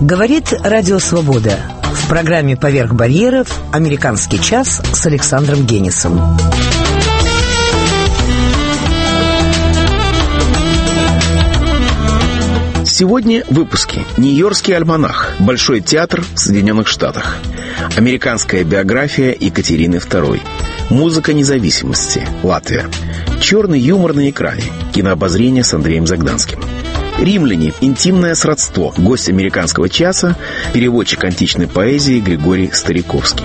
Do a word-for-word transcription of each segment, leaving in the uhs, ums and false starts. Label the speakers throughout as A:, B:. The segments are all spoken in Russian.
A: Говорит Радио Свобода. В программе «Поверх барьеров» «Американский час» с Александром Генисом.
B: Сегодня в выпуске. Нью-Йоркский альманах. Большой театр в Соединенных Штатах. Американская биография Екатерины второй. Музыка независимости. Латвия. Черный юмор на экране. Кинообозрение с Андреем Загданским. Римляне. Интимное сродство. Гость американского часа. Переводчик античной поэзии Григорий Стариковский.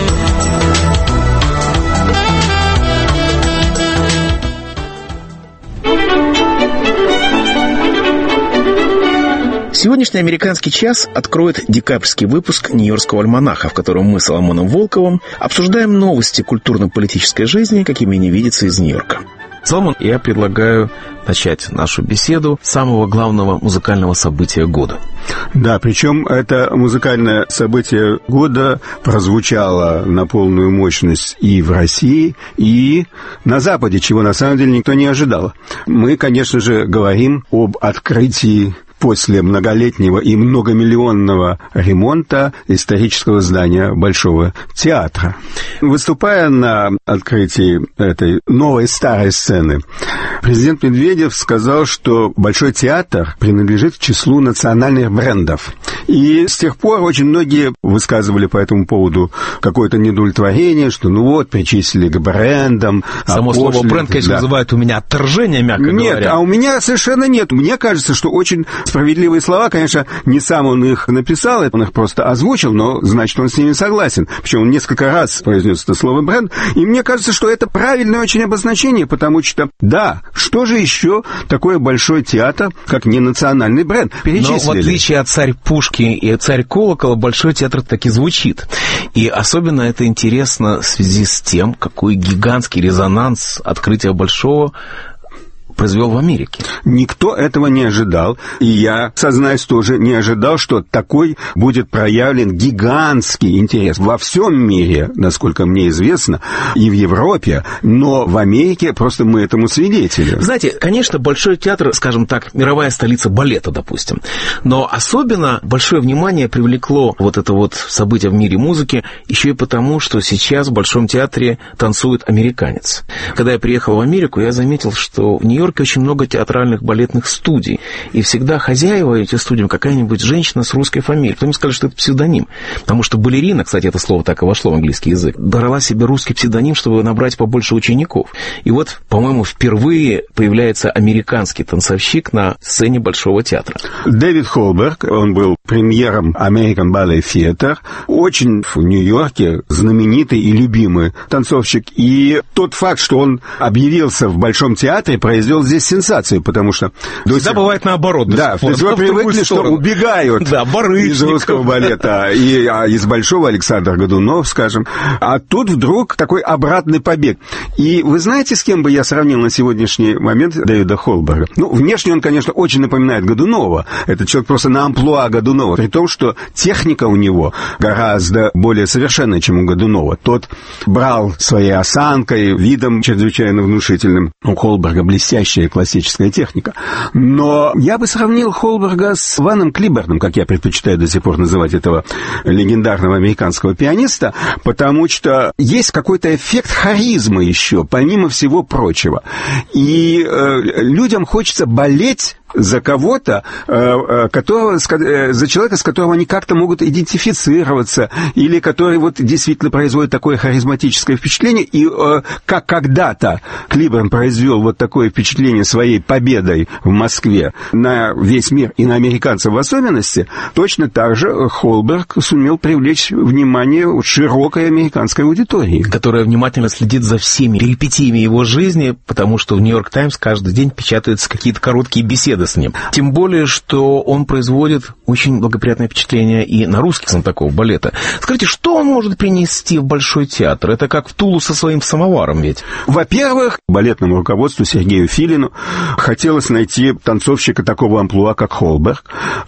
B: Сегодняшний «Американский час» откроет декабрьский выпуск Нью-Йоркского альманаха, в котором мы с Соломоном Волковым обсуждаем новости культурно-политической жизни, какими они видятся из Нью-Йорка. Соломон, я предлагаю начать нашу беседу с самого главного музыкального события года.
C: Да, причем это музыкальное событие года прозвучало на полную мощность и в России, и на Западе, чего на самом деле никто не ожидал. Мы, конечно же, говорим об открытии после многолетнего и многомиллионного ремонта исторического здания Большого театра. Выступая на открытии этой новой старой сцены, президент Медведев сказал, что Большой театр принадлежит к числу национальных брендов. И с тех пор очень многие высказывали по этому поводу какое-то недовлетворение, что ну вот, причислили к брендам.
B: Само
C: опошли,
B: слово бренд, конечно, да. вызывает у меня отторжение, мягко
C: нет,
B: говоря.
C: Нет, а у меня совершенно нет. Мне кажется, что очень справедливые слова, конечно, не сам он их написал, он их просто озвучил, но значит, он с ними согласен. Причем он несколько раз произнес это слово бренд, и мне кажется, что это правильное очень обозначение, потому что, да, что же еще такое Большой театр, как не национальный бренд? Перечислили.
B: Но в отличие от «Царь Пушки» и «Царь Колокола», Большой театр таки звучит. И особенно это интересно в связи с тем, какой гигантский резонанс открытия Большого произвел в Америке.
C: Никто этого не ожидал, и я, сознаюсь, тоже не ожидал, что такой будет проявлен гигантский интерес во всем мире, насколько мне известно, и в Европе, но в Америке просто мы этому свидетели.
B: Знаете, конечно, Большой театр, скажем так, мировая столица балета, допустим, но особенно большое внимание привлекло вот это вот событие в мире музыки еще и потому, что сейчас в Большом театре танцует американец. Когда я приехал в Америку, я заметил, что в Нью-Йорке очень много театральных балетных студий, и всегда хозяева этих студий какая-нибудь женщина с русской фамилией. Потом сказали, что это псевдоним, потому что балерина, кстати, это слово так и вошло в английский язык, брала себе русский псевдоним, чтобы набрать побольше учеников. И вот, по-моему, впервые появляется американский танцовщик на сцене Большого театра.
C: Дэвид Холберг, он был премьером American Ballet Theatre, очень в Нью-Йорке знаменитый и любимый танцовщик. И тот факт, что он объявился в Большом театре, произвел здесь сенсацию, потому что...
B: Всегда бывает наоборот.
C: Да, то есть вы привыкли, что убегают
B: да,
C: из русского балета, и а, из Большого Александр Годунов, скажем. А тут вдруг такой обратный побег. И вы знаете, с кем бы я сравнил на сегодняшний момент Дэвида Холберга? Ну, внешне он, конечно, очень напоминает Годунова. Это человек просто на амплуа Годунова. При том, что техника у него гораздо более совершенная, чем у Годунова. Тот брал своей осанкой, видом чрезвычайно внушительным. У Холберга блестящий классическая техника. Но я бы сравнил Холберга с Ваном Клиберном, как я предпочитаю до сих пор называть этого легендарного американского пианиста, потому что есть какой-то эффект харизмы еще, помимо всего прочего. И э, людям хочется болеть за кого-то, которого, за человека, с которым они как-то могут идентифицироваться, или который вот действительно производит такое харизматическое впечатление, и как когда-то Клиберн произвел вот такое впечатление своей победой в Москве на весь мир и на американцев в особенности, точно так же Холберг сумел привлечь внимание широкой американской аудитории.
B: Которая внимательно следит за всеми перипетиями его жизни, потому что в «Нью-Йорк Таймс» каждый день печатаются какие-то короткие беседы с ним. Тем более, что он производит очень благоприятное впечатление и на русских знатоков балета. Скажите, что он может принести в Большой театр? Это как в Тулу со своим самоваром ведь.
C: Во-первых, балетному руководству Сергею Филину хотелось найти танцовщика такого амплуа, как Холберг.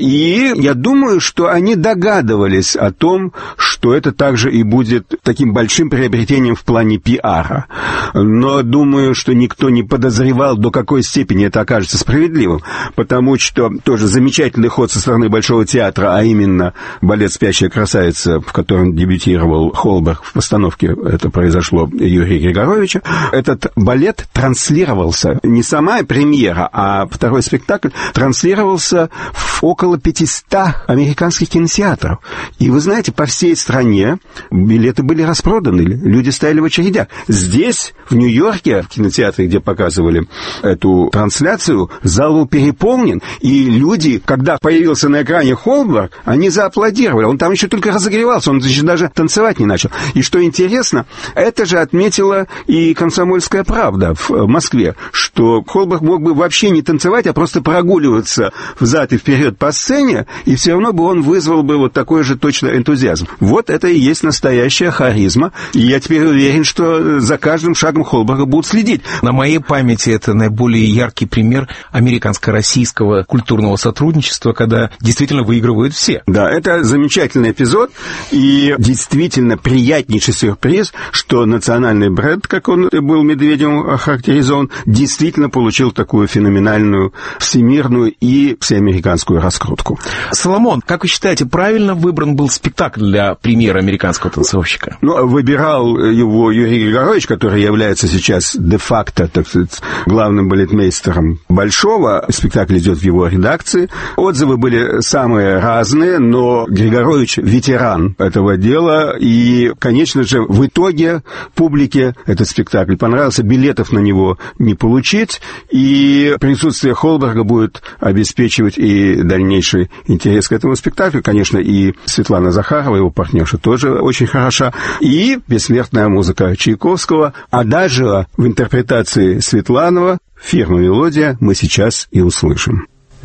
C: И я думаю, что они догадывались о том, что это также и будет таким большим приобретением в плане пиара. Но думаю, что никто не подозревал, до какой степени это окажется справедливым. потому что тоже замечательный ход со стороны Большого театра, а именно балет «Спящая красавица», в котором дебютировал Холберг в постановке, это произошло Юрия Григоровича. Этот балет транслировался, не сама премьера, а второй спектакль транслировался в около пятистах американских кинотеатров. И вы знаете, по всей стране билеты были распроданы, люди стояли в очередях. Здесь, в Нью-Йорке, в кинотеатре, где показывали эту трансляцию, зал был переполнен, и люди, когда появился на экране Холберг, они зааплодировали. Он там еще только разогревался, он еще даже танцевать не начал. И что интересно, это же отметила и «Комсомольская правда» в Москве, что Холберг мог бы вообще не танцевать, а просто прогуливаться взад и вперед по сцене, и все равно бы он вызвал бы вот такой же точно энтузиазм. Вот это и есть настоящая харизма, и я теперь уверен, что за каждым шагом Холберга будут следить.
B: На моей памяти это наиболее яркий пример американско-российского культурного сотрудничества, когда действительно выигрывают все.
C: Да, это замечательный эпизод, и действительно приятнейший сюрприз, что национальный бренд, как он был Медведевым охарактеризован, действительно получил такую феноменальную всемирную и всеамериканскую раскрутку.
B: Соломон, как вы считаете, правильно выбран был спектакль для премьеры американского танцовщика?
C: Ну, выбирал его Юрий Григорович, который является сейчас де-факто, так сказать, главным балетмейстером Большого. Спектакль идет в его редакции. Отзывы были самые разные, но Григорович ветеран этого дела, и, конечно же, в итоге публике этот спектакль понравился, билетов на него не получить, и присутствие Холберга будет обеспечивать и дальнейший интерес к этому спектаклю. Конечно, и Светлана Захарова, его партнерша, тоже очень хороша, и бессмертная музыка Чайковского, а даже в интерпретации Светланова «Фирма «Мелодия» мы сейчас и услышим.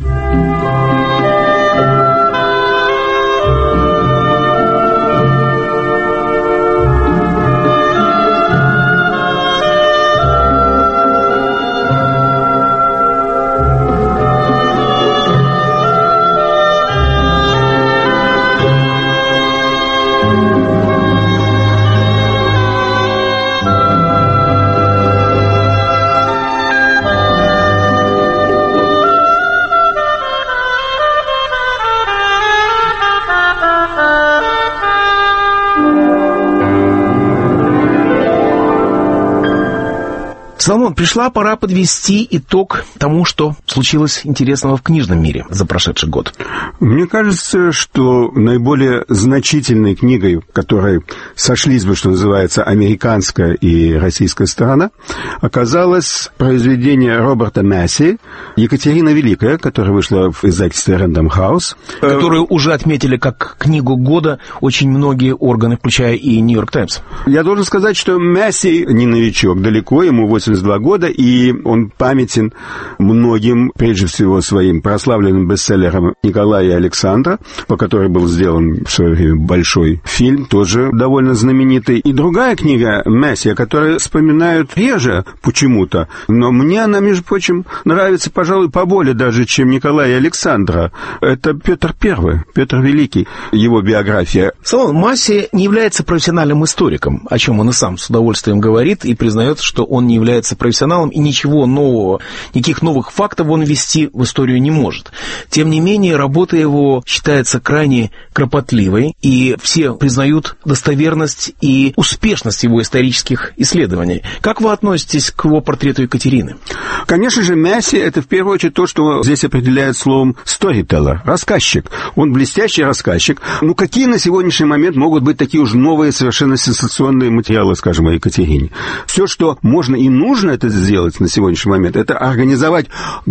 B: Соломон, пришла пора подвести итог тому, что случилось интересного в книжном мире за прошедший год.
C: Мне кажется, что наиболее значительной книгой, в которой сошлись бы, что называется, американская и российская сторона, оказалось произведение Роберта Масси «Екатерина Великая», которая вышла в издательстве Random House.
B: Которую уже отметили как книгу года очень многие органы, включая и Нью-Йорк Таймс.
C: Я должен сказать, что Масси не новичок, далеко, ему восемьдесят два года, и он памятен многим, прежде всего, своим прославленным бестселлером «Николая и Александра», по которой был сделан в свое время большой фильм, тоже довольно знаменитый. И другая книга Масси, о которой вспоминают реже почему-то, но мне она, между прочим, нравится, пожалуй, поболее даже, чем «Николая и Александра». Это Петр Первый, Петр Великий, его биография.
B: Соломон, Масси не является профессиональным историком, о чем он и сам с удовольствием говорит, и признает, что он не является профессионалом, и ничего нового, никаких новых фактов он ввести в историю не может. Тем не менее, работа его считается крайне кропотливой, и все признают достоверность и успешность его исторических исследований. Как вы относитесь к его портрету Екатерины?
C: Конечно же, Масси — это в первую очередь то, что здесь определяет словом storyteller, рассказчик. Он блестящий рассказчик. Ну, какие на сегодняшний момент могут быть такие уж новые, совершенно сенсационные материалы, скажем, о Екатерине? Все, что можно и нужно это сделать на сегодняшний момент, это организовать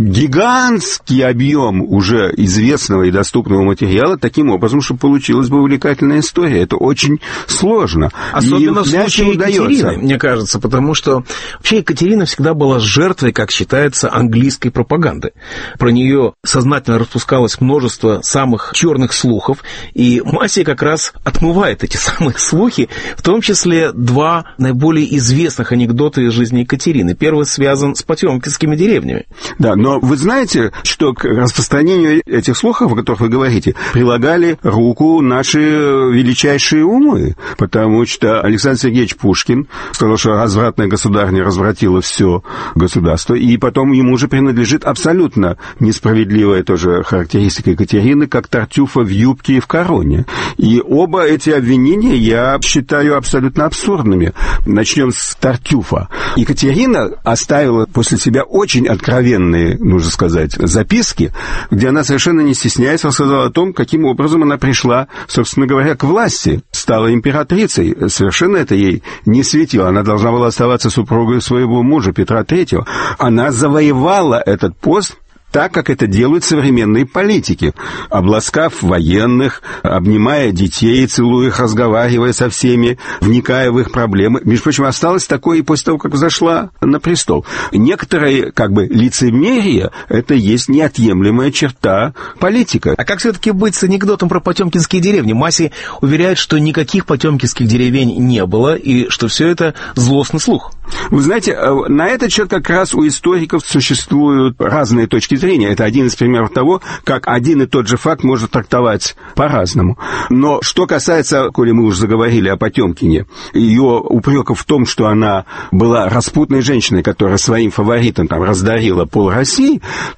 C: гигантский объем уже известного и доступного материала таким образом, чтобы получилась бы увлекательная история. Это очень сложно.
B: Особенно в случае Екатерины, мне кажется, потому что вообще Екатерина всегда была жертвой, как считается, английской пропаганды. Про нее сознательно распускалось множество самых черных слухов, и Масси как раз отмывает эти самые слухи, в том числе два наиболее известных анекдота из жизни Екатерины. Екатерины. Первый связан с потемкинскими деревнями.
C: Да, но вы знаете, что к распространению этих слухов, о которых вы говорите, прилагали руку наши величайшие умы, потому что Александр Сергеевич Пушкин сказал, что развратная государыня развратила все государство, и потом ему же принадлежит абсолютно несправедливая тоже характеристика Екатерины, как Тартюфа в юбке и в короне. И оба эти обвинения я считаю абсолютно абсурдными. Начнем с Тартюфа. Екатерина оставила после себя очень откровенные, нужно сказать, записки, где она совершенно не стесняясь рассказала о том, каким образом она пришла, собственно говоря, к власти, стала императрицей. Совершенно это ей не светило. Она должна была оставаться супругой своего мужа Петра Третьего. Она завоевала этот пост так, как это делают современные политики, обласкав военных, обнимая детей, целуя их, разговаривая со всеми, вникая в их проблемы. Между прочим, осталось такое и после того, как взошла на престол. Некоторые, как бы, лицемерие — это есть неотъемлемая черта политика.
B: А как все-таки быть с анекдотом про потемкинские деревни? Масси уверяет, что никаких потемкинских деревень не было, и что все это злостный слух.
C: Вы знаете, на этот счет как раз у историков существуют разные точки зрения. Это один из примеров того, как один и тот же факт можно трактовать по-разному. Но что касается, коли мы уже заговорили о Потемкине, ее упреков в том, что она была распутной женщиной, которая своим фаворитам там раздарила пол России,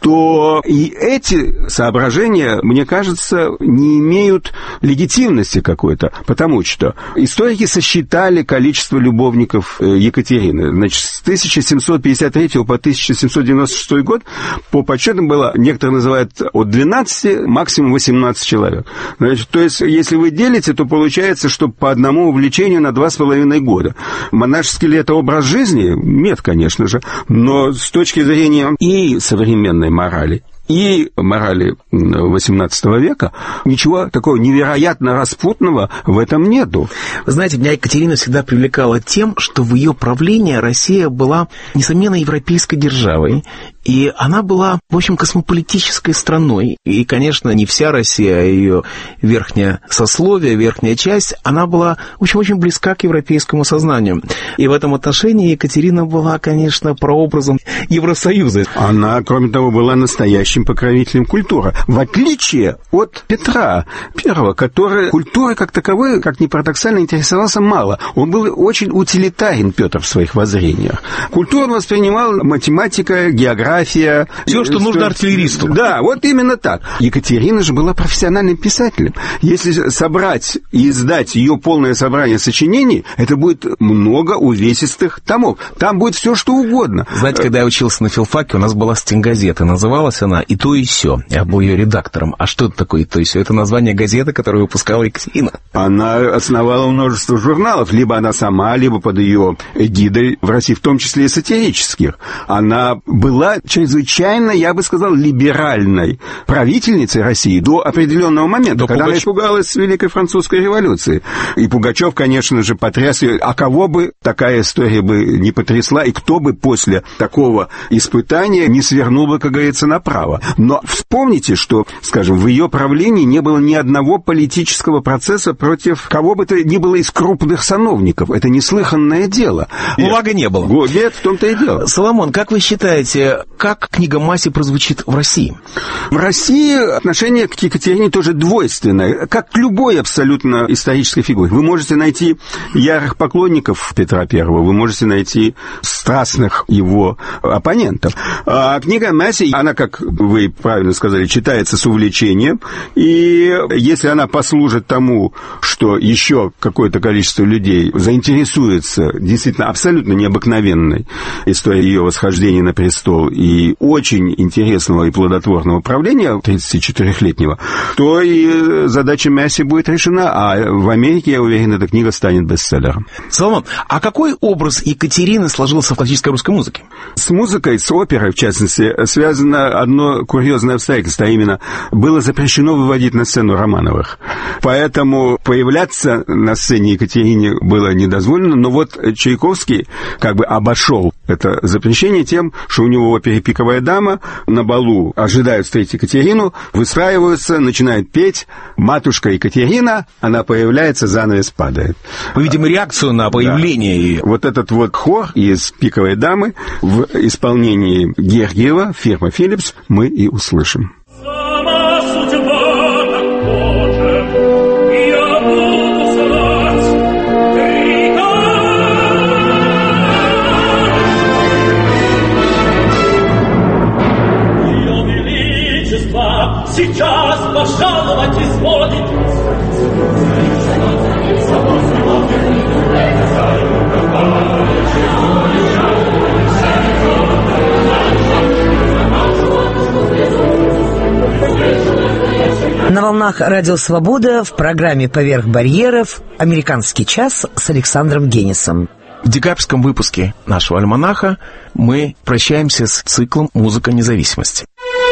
C: то и эти соображения, мне кажется, не имеют легитимности какой-то, потому что историки сосчитали количество любовников Екатерины. Значит, с тысяча семьсот пятьдесят третьего по тысяча семьсот девяносто шестой год по подсчетам было, некоторые называют, от двенадцати, максимум восемнадцать человек. Значит, то есть, если вы делите, то получается, что по одному увлечению на два с половиной года. Монашеский ли это образ жизни? Нет, конечно же. Но с точки зрения и современной морали, и морали восемнадцатого века, ничего такого невероятно распутного в этом нету.
B: Вы знаете, меня Екатерина всегда привлекала тем, что в ее правлении Россия была, несомненно, европейской державой, и она была, в общем, космополитической страной. И, конечно, не вся Россия, а ее верхняя сословие, верхняя часть, она была очень-очень близка к европейскому сознанию. И в этом отношении Екатерина была, конечно, прообразом Евросоюза.
C: Она, кроме того, была настоящим покровителем культуры, в отличие от Петра Первого, который культурой как таковой, как ни парадоксально, интересовался мало. Он был очень утилитарен, Петр, в своих воззрениях. Культуру он воспринимал математика, география.
B: Все, что нужно артиллеристу.
C: Да, вот именно так. Екатерина же была профессиональным писателем. Если собрать и издать ее полное собрание сочинений, это будет много увесистых томов. Там будет все, что угодно.
B: Знаете, когда я учился на филфаке, у нас была стенгазета. Называлась она «И то, и сё». Я был ее редактором. А что это такое «И то, и сё»? Это название газеты, которую выпускала Екатерина.
C: Она основала множество журналов. Либо она сама, либо под ее эгидой в России, в том числе и сатирических. Она была чрезвычайно, я бы сказал, либеральной правительницей России до определенного момента, до когда Пугач... она испугалась Великой Французской революции. И Пугачев, конечно же, потряс ее. А кого бы такая история бы не потрясла, и кто бы после такого испытания не свернул бы, как говорится, направо. Но вспомните, что, скажем, в ее правлении не было ни одного политического процесса против кого бы то ни было из крупных сановников. Это неслыханное дело.
B: Блага не было.
C: Нет, в том-то и дело.
B: Соломон, как вы считаете, как книга Масси прозвучит в России?
C: В России отношение к Екатерине тоже двойственное, как к любой абсолютно исторической фигуре. Вы можете найти ярых поклонников Петра Первого, вы можете найти страстных его оппонентов. А книга Масси, она, как вы правильно сказали, читается с увлечением, и если она послужит тому, что еще какое-то количество людей заинтересуется действительно абсолютно необыкновенной историей ее восхождения на престол и очень интересного и плодотворного правления тридцатичетырёхлетнего, то и задача Масси будет решена, а в Америке, я уверен, эта книга станет бестселлером.
B: Соломон, а какой образ Екатерины сложился в классической русской музыке?
C: С музыкой, с оперой, в частности, связано одно курьезное обстоятельство, а именно, было запрещено выводить на сцену Романовых. Поэтому появляться на сцене Екатерине было недозволено, но вот Чайковский как бы обошел Это запрещение тем, что у него в опере «Пиковая дама» на балу ожидают встретить Екатерину, выстраиваются, начинают петь. Матушка Екатерина, она появляется, занавес падает.
B: Мы видим реакцию на появление ее.
C: Да. Вот этот вот хор из «Пиковой дамы» в исполнении Гергиева, фирма «Филлипс», мы и услышим.
D: Сейчас пожаловать изволит.
A: На волнах Радио Свобода в программе «Поверх барьеров» «Американский час» с Александром Генисом.
B: В декабрьском выпуске нашего альманаха мы прощаемся с циклом «Музыка независимости».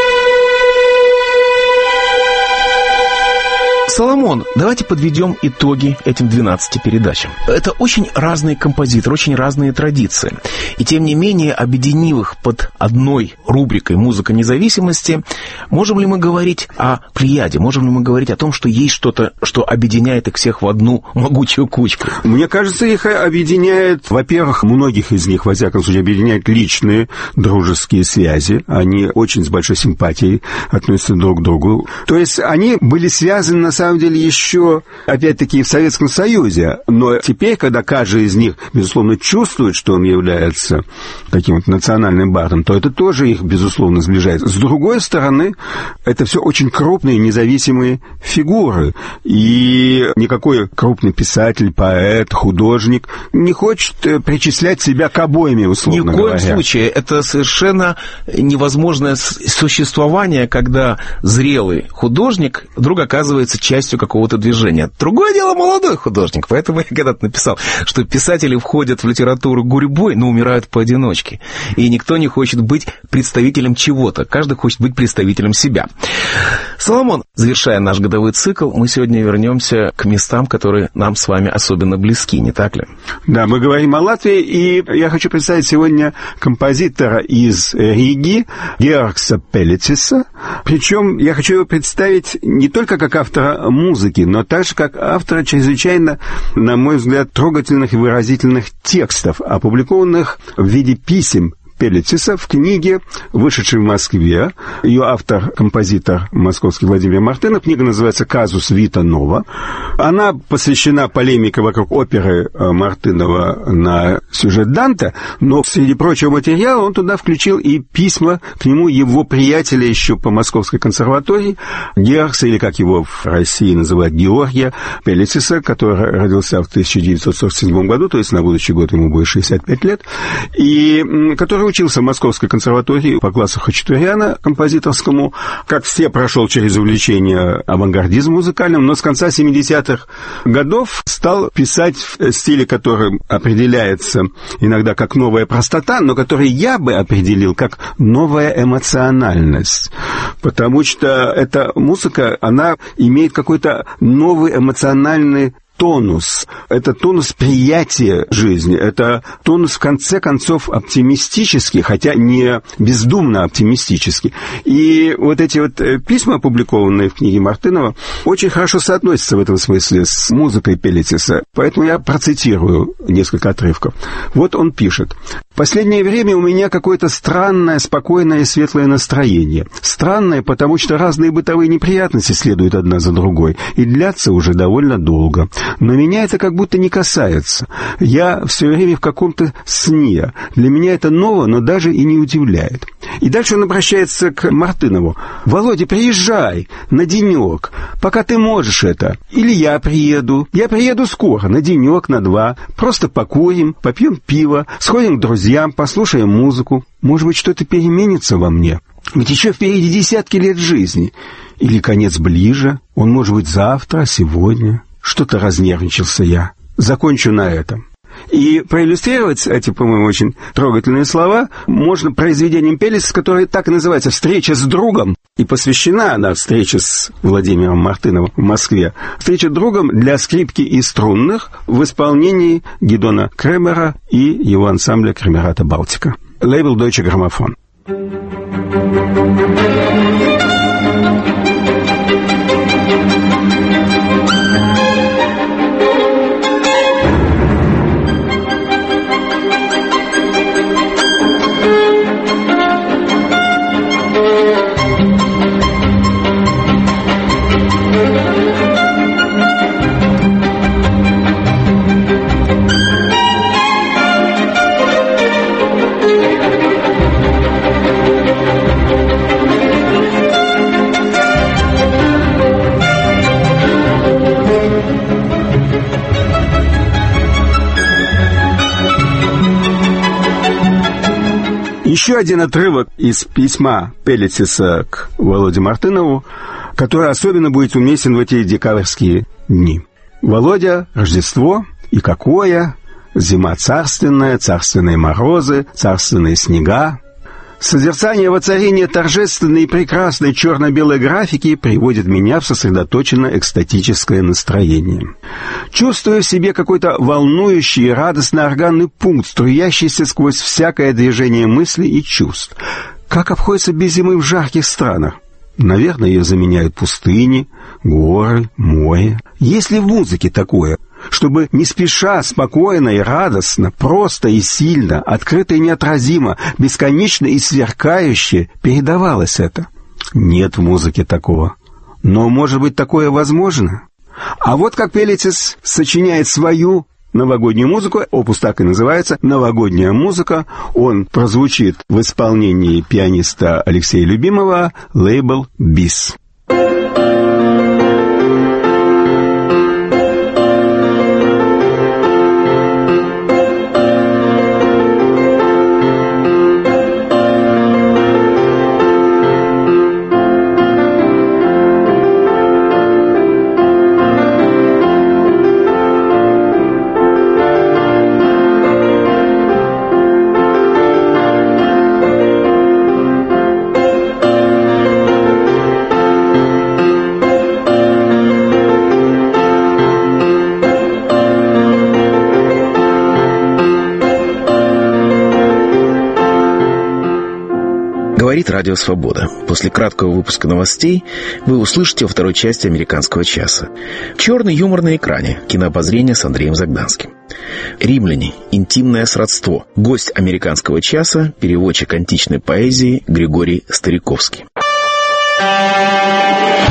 B: Соломон, давайте подведем итоги этим двенадцати передачам. Это очень разные композиторы, очень разные традиции. И тем не менее, объединив их под одной рубрикой «Музыка независимости», можем ли мы говорить о плеяде? Можем ли мы говорить о том, что есть что-то, что объединяет их всех в одну могучую кучку?
C: Мне кажется, их объединяет, во-первых, многих из них, во всяком случае, объединяют личные дружеские связи. Они очень с большой симпатией относятся друг к другу. То есть они были связаны, на самом деле, еще, опять-таки, в Советском Союзе. Но теперь, когда каждый из них, безусловно, чувствует, что он является таким вот национальным бардом, то это тоже их, безусловно, сближает. С другой стороны, это все очень крупные независимые фигуры. И никакой крупный писатель, поэт, художник не хочет причислять себя к обоими, условно говоря.
B: Ни в коем случае. Это совершенно невозможное существование, когда зрелый художник вдруг оказывается частью какого-то движения. Другое дело молодой художник. Поэтому я когда-то написал, что писатели входят в литературу гурьбой, но умирают поодиночке. И никто не хочет быть представителем чего-то. Каждый хочет быть представителем себя. Соломон, завершая наш годовой цикл, мы сегодня вернемся к местам, которые нам с вами особенно близки, не так ли?
C: Да, мы говорим о Латвии, и я хочу представить сегодня композитора из Риги, Георгса Пелициса. Причем я хочу его представить не только как автора музыки, но также как автора чрезвычайно, на мой взгляд, трогательных и выразительных текстов, опубликованных в виде писем Пелициса в книге, вышедшей в Москве. Ее автор, композитор московский Владимир Мартынов. Книга называется «Казус Вита Нова». Она посвящена полемике вокруг оперы Мартынова на сюжет Данте, но среди прочего материала он туда включил и письма к нему его приятеля еще по Московской консерватории, Георгса, или как его в России называют, Георгия Пелициса, который родился в тысяча девятьсот сорок седьмом году, то есть на будущий год ему будет шестьдесят пять лет, и который учился в Московской консерватории по классу Хачатуряна композиторскому. Как все, прошел через увлечение авангардизмом музыкальным, но с конца семидесятых годов стал писать в стиле, который определяется иногда как новая простота, но который я бы определил как новая эмоциональность. Потому что эта музыка, она имеет какой-то новый эмоциональный тонус. Это тонус приятия жизни. Это тонус, в конце концов, оптимистический, хотя не бездумно оптимистический. И вот эти вот письма, опубликованные в книге Мартынова, очень хорошо соотносятся в этом смысле с музыкой Пелициса. Поэтому я процитирую несколько отрывков. Вот он пишет. «В последнее время у меня какое-то странное, спокойное и светлое настроение. Странное, потому что разные бытовые неприятности следуют одна за другой и длятся уже довольно долго. Но меня это как будто не касается. Я все время в каком-то сне. Для меня это ново, но даже и не удивляет». И дальше он обращается к Мартынову. «Володя, приезжай на денек, пока ты можешь это. Или я приеду. Я приеду скоро, на денек, на два. Просто покурим, попьем пиво, сходим к друзьям, послушаем музыку. Может быть, что-то переменится во мне. Ведь еще впереди десятки лет жизни. Или конец ближе. Он может быть завтра, сегодня». Что-то разнервничался я. Закончу на этом. И проиллюстрировать эти, по-моему, очень трогательные слова можно произведением Пелициса, которое так и называется «Встреча с другом». И посвящена она встрече с Владимиром Мартыновым в Москве. Встреча другом для скрипки и струнных в исполнении Гидона Кремера и его ансамбля Кремерата Балтика. Лейбл Deutsche Grammophon. Еще один отрывок из письма Пеллициса к Володе Мартынову, который особенно будет уместен в эти декабрьские дни. «Володя, Рождество, и какое! Зима царственная, царственные морозы, царственные снега. Созерцание воцарения торжественной и прекрасной черно-белой графики приводит меня в сосредоточенно-экстатическое настроение. Чувствую в себе какой-то волнующий и радостный органный пункт, струящийся сквозь всякое движение мыслей и чувств. Как обходится без зимы в жарких странах? Наверное, ее заменяют пустыни, горы, море. Есть ли в музыке такое, чтобы не спеша, спокойно и радостно, просто и сильно, открыто и неотразимо, бесконечно и сверкающе передавалось это? Нет в музыке такого. Но, может быть, такое возможно? А вот как Пеллицис сочиняет свою новогоднюю музыку, опус так и называется, «Новогодняя музыка». Он прозвучит в исполнении пианиста Алексея Любимова, лейбл «Бис».
B: Говорит Радио Свобода. После краткого выпуска новостей вы услышите во второй части «Американского часа». Черный юмор на экране. Кинообозрение с Андреем Загданским. Римляне. Интимное сродство. Гость «Американского часа», переводчик античной поэзии Григорий Стариковский.